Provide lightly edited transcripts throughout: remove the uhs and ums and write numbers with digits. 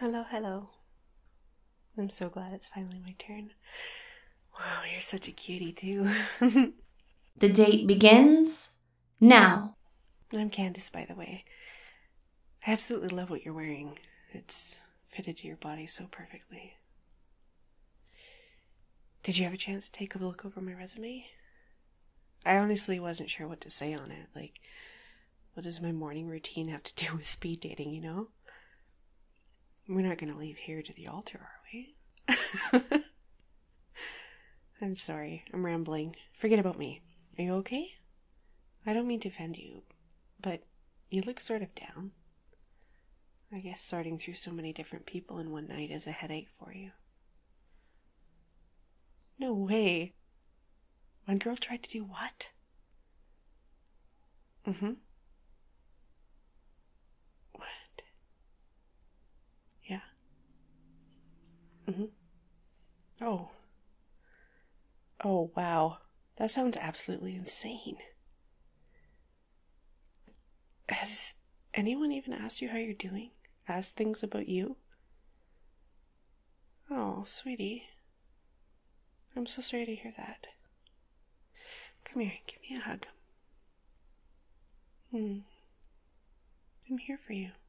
Hello, hello. I'm so glad it's finally my turn. Wow, you're such a cutie, too. The date begins now. I'm Candace, by the way. I absolutely love what you're wearing. It's fitted to your body so perfectly. Did you have a chance to take a look over my resume? I honestly wasn't sure what to say on it. Like, what does my morning routine have to do with speed dating, you know? We're not going to leave here to the altar, are we? I'm sorry, I'm rambling. Forget about me. Are you okay? I don't mean to offend you, but you look sort of down. I guess sorting through so many different people in one night is a headache for you. No way. One girl tried to do what? What? Yeah. Oh. Oh, wow. That sounds absolutely insane. Has anyone even asked you how you're doing? Asked things about you? Oh, sweetie. I'm so sorry to hear that. Come here, give me a hug. I'm here for you.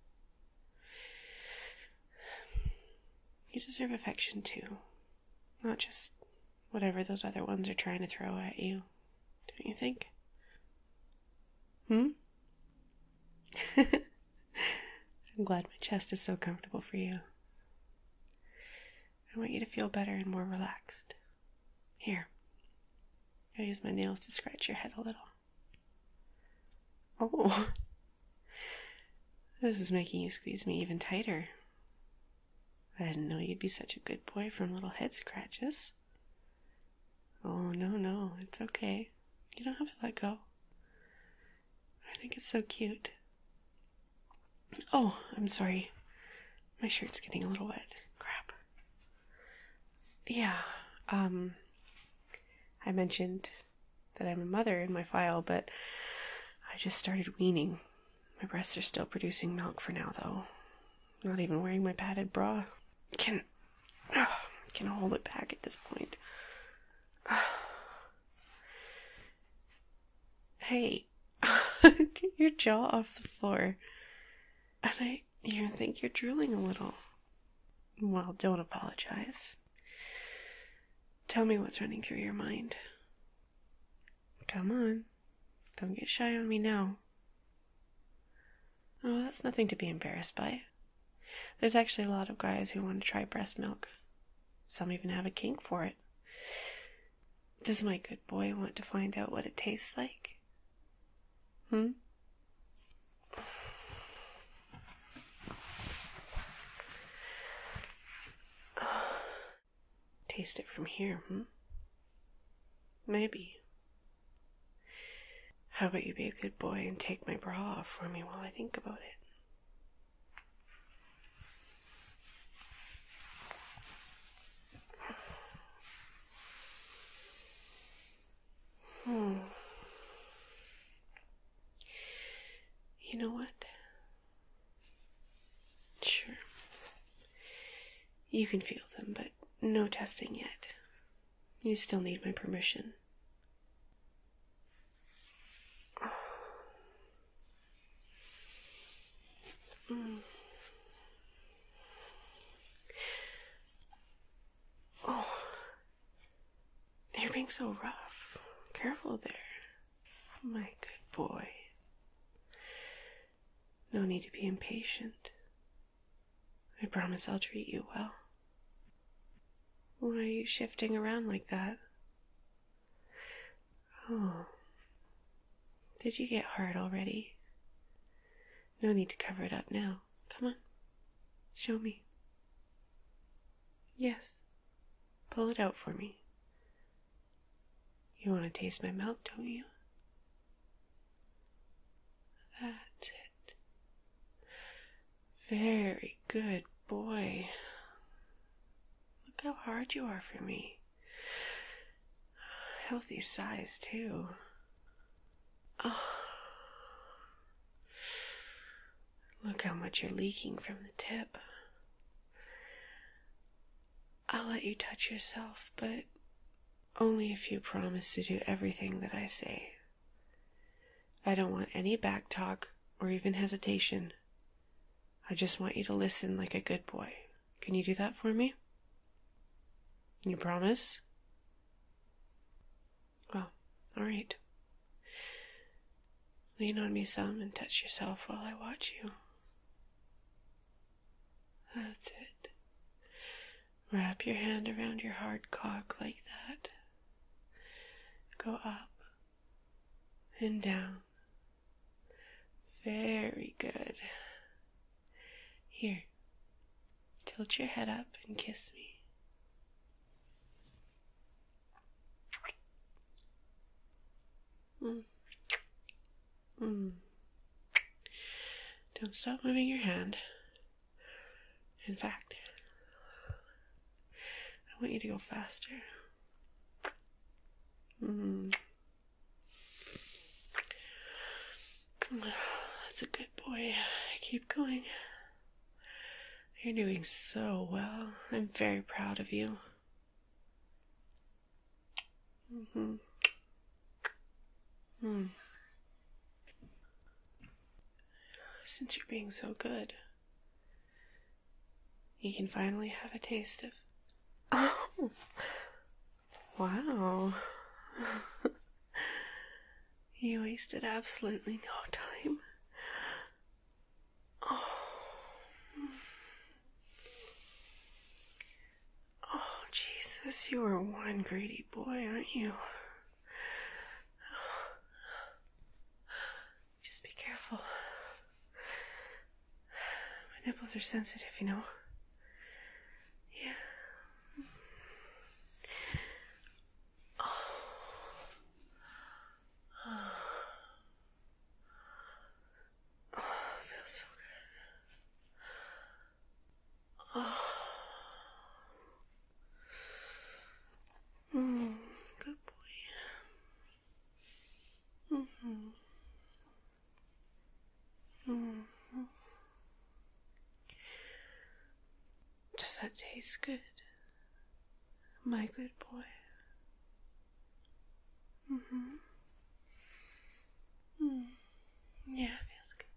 You deserve affection too. Not just whatever those other ones are trying to throw at you. Don't you think? I'm glad my chest is so comfortable for you. I want you to feel better and more relaxed. Here. I'll use my nails to scratch your head a little. Oh. This is making you squeeze me even tighter. I didn't know you'd be such a good boy from little head scratches. Oh, no, it's okay. You don't have to let go. I think it's so cute. Oh, I'm sorry. My shirt's getting a little wet. Crap. Yeah, I mentioned that I'm a mother in my file, but I just started weaning. My breasts are still producing milk for now, though. Not even wearing my padded bra can hold it back at this point. Hey, get your jaw off the floor. And I even think you're drooling a little. Well, don't apologize. Tell me what's running through your mind. Come on. Don't get shy on me now. Oh, that's nothing to be embarrassed by. There's actually a lot of guys who want to try breast milk. Some even have a kink for it. Does my good boy want to find out what it tastes like? Taste it from here, Maybe. How about you be a good boy and take my bra off for me while I think about it? You know what? Sure. You can feel them, but no testing yet. You still need my permission. Oh, you're being so rough. Careful there. My good boy. No need to be impatient. I promise I'll treat you well. Why are you shifting around like that? Oh. Did you get hard already? No need to cover it up now. Come on. Show me. Yes. Pull it out for me. You want to taste my milk, don't you? That's it. Very good boy. Look how hard you are for me. Healthy size, too. Oh. Look how much you're leaking from the tip. I'll let you touch yourself, but only if you promise to do everything that I say. I don't want any back talk or even hesitation. I just want you to listen like a good boy. Can you do that for me? You promise? Well, all right. Lean on me some and touch yourself while I watch you. That's it. Wrap your hand around your hard cock like that. Go up and down. Very good. Here, tilt your head up and kiss me. Don't stop moving your hand. In fact, I want you to go faster. That's a good boy. Keep going. You're doing so well. I'm very proud of you. Since you're being so good, you can finally have a taste of... Oh! Wow. You wasted absolutely no time. Oh, Jesus, you are one greedy boy, aren't you? Just be careful. My nipples are sensitive, you know. Yeah. Oh, it feels so good. Good boy. Does that taste good? My good boy. Yeah, it feels good.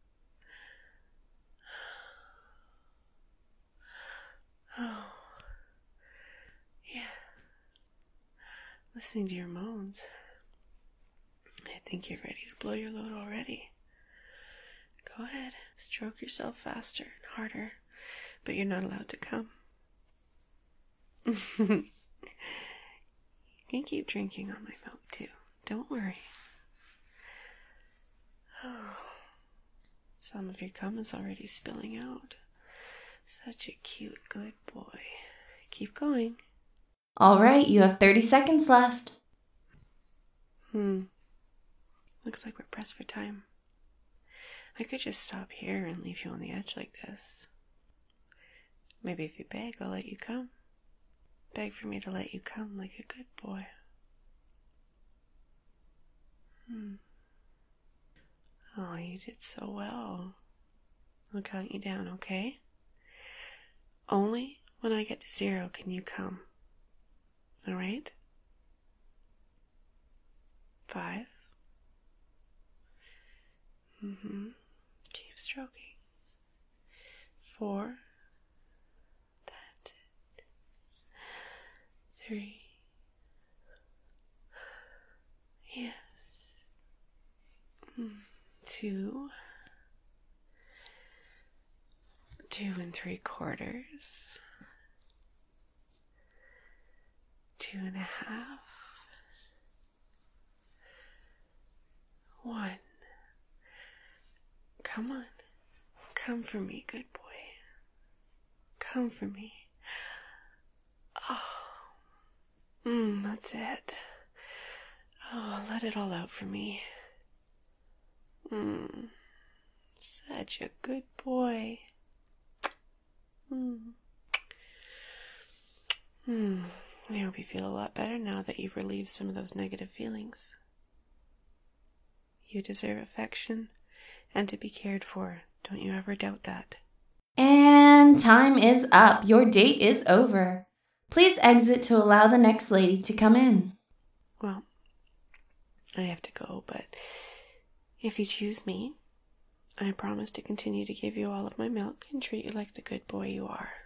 Oh, yeah. Listening to your moans, I think you're ready to blow your load already. Go ahead, stroke yourself faster and harder, but you're not allowed to come. You can keep drinking on my milk too. Don't worry. Oh, some of your cum is already spilling out. Such a cute, good boy. Keep going. All right, you have 30 seconds left. Looks like we're pressed for time. I could just stop here and leave you on the edge like this. Maybe if you beg, I'll let you come. Beg for me to let you come like a good boy. Oh, you did so well. I'll count you down, okay? Only when I get to 0 can you come. Alright? 5. Keep stroking. 4. That's it. 3. Yes. 2. 2 3/4. 2.5. 1. Come on. Come for me, good boy. Come for me. Oh. That's it. Oh, let it all out for me. Such a good boy. I hope you feel a lot better now that you've relieved some of those negative feelings. You deserve affection and to be cared for. Don't you ever doubt that. And time is up. Your date is over. Please exit to allow the next lady to come in. Well, I have to go, but if you choose me, I promise to continue to give you all of my milk and treat you like the good boy you are.